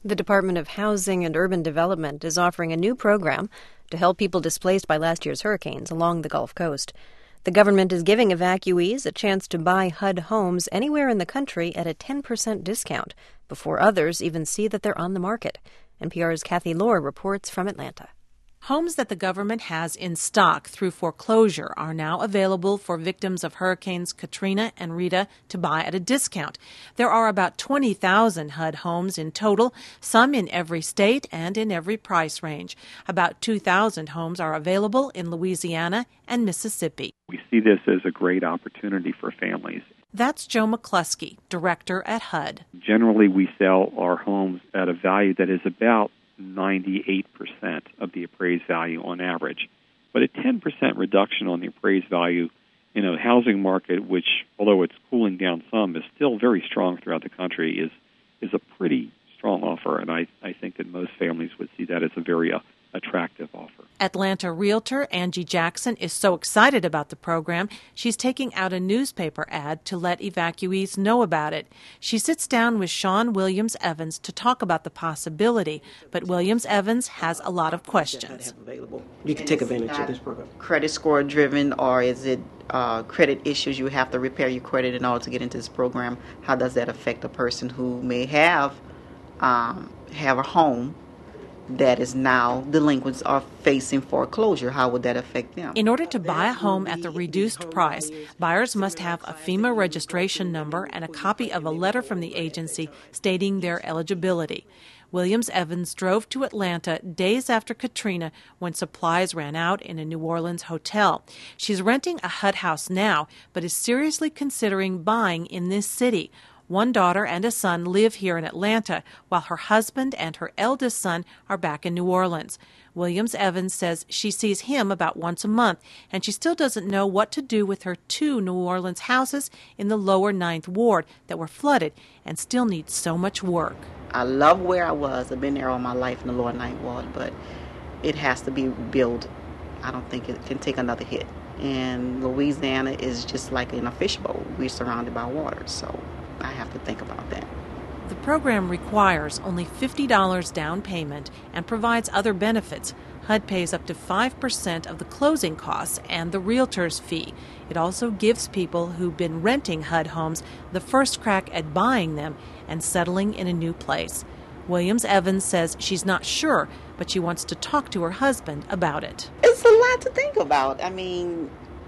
The Department of Housing and Urban Development is offering a new program to help people displaced by last year's hurricanes along the Gulf Coast. The government is giving evacuees a chance to buy HUD homes anywhere in the country at a 10% discount before others even see that they're on the market. NPR's Kathy Lohr reports from Atlanta. Homes that the government has in stock through foreclosure are now available for victims of Hurricanes Katrina and Rita to buy at a discount. There are about 20,000 HUD homes in total, some in every state and in every price range. About 2,000 homes are available in Louisiana and Mississippi. We see this as a great opportunity for families. That's Joe McCluskey, director at HUD. Generally, we sell our homes at a value that is about 98% of the appraised value on average. But a 10% reduction on the appraised value in a housing market, which, although it's cooling down some, is still very strong throughout the country, is a pretty strong offer. And I think that most families would see that as a very attractive offer. Atlanta realtor Angie Jackson is so excited about the program, she's taking out a newspaper ad to let evacuees know about it. She sits down with Sean Williams Evans to talk about the possibility, but Williams Evans has a lot of questions. You can take advantage of this program. Credit score driven, or is it credit issues? You have to repair your credit in order to get into this program. How does that affect a person who may have a home that is now delinquents are facing foreclosure? How would that affect them? In order to buy a home at the reduced price, buyers must have a FEMA registration number and a copy of a letter from the agency stating their eligibility. Williams Evans drove to Atlanta days after Katrina when supplies ran out in a New Orleans hotel. She's renting a HUD house now, but is seriously considering buying in this city. One daughter and a son live here in Atlanta, while her husband and her eldest son are back in New Orleans. Williams Evans says she sees him about once a month, and she still doesn't know what to do with her 2 New Orleans houses in the lower 9th Ward that were flooded and still need so much work. I love where I was. I've been there all my life in the lower 9th Ward, but it has to be rebuilt. I don't think it can take another hit. And Louisiana is just like in a fishbowl. We're surrounded by water, so I have to think about that. The program requires only $50 down payment and provides other benefits. HUD pays up to 5% of the closing costs and the realtor's fee. It also gives people who've been renting HUD homes the first crack at buying them and settling in a new place. Williams Evans says she's not sure, but she wants to talk to her husband about it. It's a lot to think about. I mean,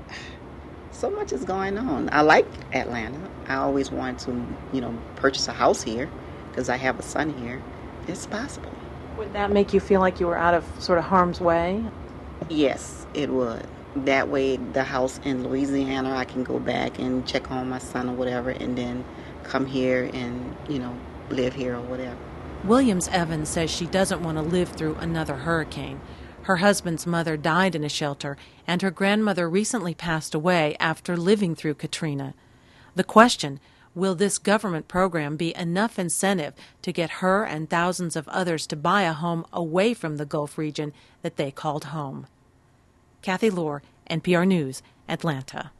so much is going on. I like Atlanta. I always wanted to, purchase a house here because I have a son here. It's possible. Would that make you feel like you were out of sort of harm's way? Yes, it would. That way, the house in Louisiana, I can go back and check on my son or whatever, and then come here and, live here or whatever. Williams Evans says she doesn't want to live through another hurricane. Her husband's mother died in a shelter, and her grandmother recently passed away after living through Katrina. The question, will this government program be enough incentive to get her and thousands of others to buy a home away from the Gulf region that they called home? Kathy Lohr, NPR News, Atlanta.